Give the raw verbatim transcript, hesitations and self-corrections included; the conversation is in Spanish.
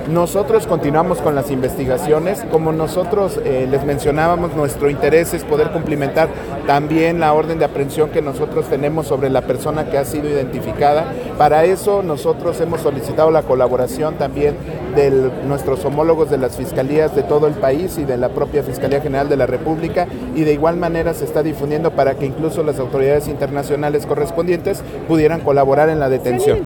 Nosotros continuamos con las investigaciones. Como nosotros eh, les mencionábamos, nuestro interés es poder cumplimentar también la orden de aprehensión que nosotros tenemos sobre la persona que ha sido identificada. Para eso nosotros hemos solicitado la colaboración también de nuestros homólogos de las fiscalías de todo el país y de la propia Fiscalía General de la República, y de igual manera se está difundiendo para que incluso las autoridades internacionales correspondientes pudieran colaborar en la detención.